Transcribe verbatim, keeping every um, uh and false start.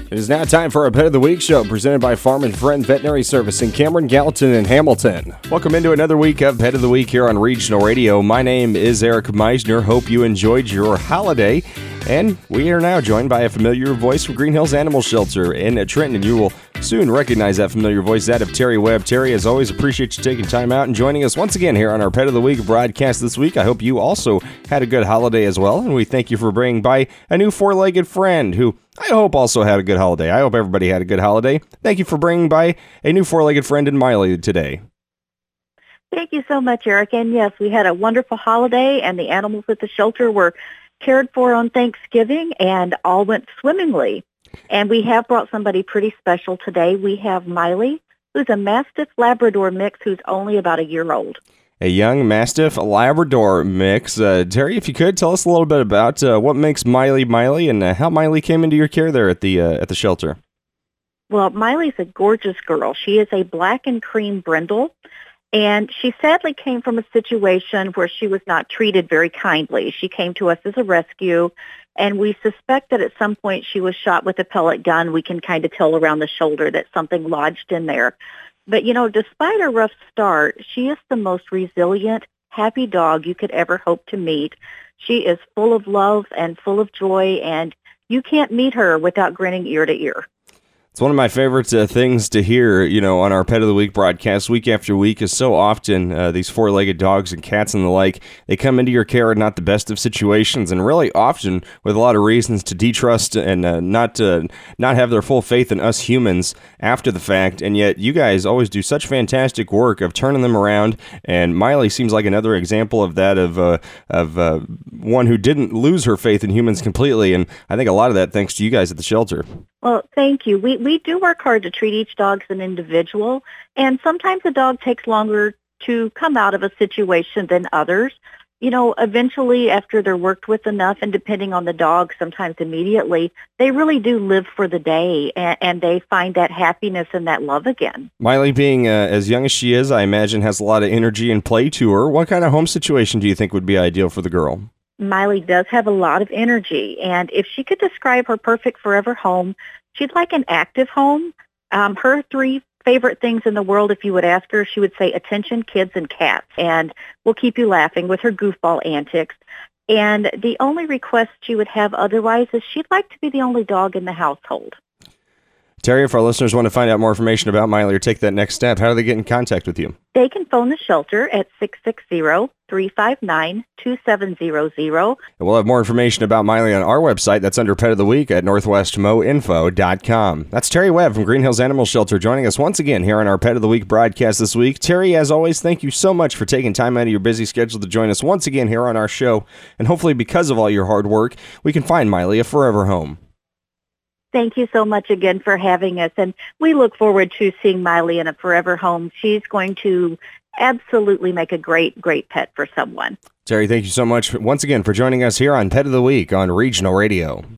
It is now time for our Pet of the Week show presented by Farm and Friend Veterinary Service in Cameron, Gallatin, and Hamilton. Welcome into another week of Pet of the Week here on Regional Radio. My name is Eric Meisner. Hope you enjoyed your holiday. And we are now joined by a familiar voice from Green Hills Animal Shelter in Trenton, and you will soon recognize that familiar voice, that of Terry Webb. Terry, as always, appreciate you taking time out and joining us once again here on our Pet of the Week broadcast this week. I hope you also had a good holiday as well, and we thank you for bringing by a new four-legged friend who I hope also had a good holiday. I hope everybody had a good holiday. Thank you for bringing by a new four-legged friend in Miley today. Thank you so much, Eric. And yes, we had a wonderful holiday, and the animals at the shelter were cared for on Thanksgiving, and all went swimmingly. And we have brought somebody pretty special today. We have Miley, who's a Mastiff Labrador mix who's only about a year old. A young Mastiff Labrador mix. Uh, Terry, if you could, tell us a little bit about uh, what makes Miley Miley and uh, how Miley came into your care there at the uh, at the shelter. Well, Miley's a gorgeous girl. She is a black and cream brindle. And she sadly came from a situation where she was not treated very kindly. She came to us as a rescue, and we suspect that at some point she was shot with a pellet gun. We can kind of tell around the shoulder that something lodged in there. But, you know, despite a rough start, she is the most resilient, happy dog you could ever hope to meet. She is full of love and full of joy, and you can't meet her without grinning ear to ear. It's one of my favorite uh, things to hear, you know, on our Pet of the Week broadcast week after week is so often uh, these four-legged dogs and cats and the like, they come into your care in not the best of situations and really often with a lot of reasons to detrust and uh, not uh, not have their full faith in us humans after the fact. And yet you guys always do such fantastic work of turning them around. And Miley seems like another example of that, of, uh, of uh, one who didn't lose her faith in humans completely. And I think a lot of that thanks to you guys at the shelter. Well, thank you. We we do work hard to treat each dog as an individual, and sometimes a dog takes longer to come out of a situation than others. You know, eventually after they're worked with enough, and depending on the dog, sometimes immediately, they really do live for the day, and, and they find that happiness and that love again. Miley, being uh, as young as she is, I imagine has a lot of energy and play to her. What kind of home situation do you think would be ideal for the girl? Miley does have a lot of energy, and if she could describe her perfect forever home, she'd like an active home. Um, her three favorite things in the world, if you would ask her, she would say attention, kids, and cats, and will keep you laughing with her goofball antics. And the only request she would have otherwise is she'd like to be the only dog in the household. Terry, if our listeners want to find out more information about Miley or take that next step, how do they get in contact with you? They can phone the shelter at six six zero, three five nine, two seven zero zero. And we'll have more information about Miley on our website. That's under Pet of the Week at northwest mo info dot com. That's Terry Webb from Green Hills Animal Shelter joining us once again here on our Pet of the Week broadcast this week. Terry, as always, thank you so much for taking time out of your busy schedule to join us once again here on our show. And hopefully because of all your hard work, we can find Miley a forever home. Thank you so much again for having us, and we look forward to seeing Miley in a forever home. She's going to absolutely make a great, great pet for someone. Terry, thank you so much once again for joining us here on Pet of the Week on Regional Radio.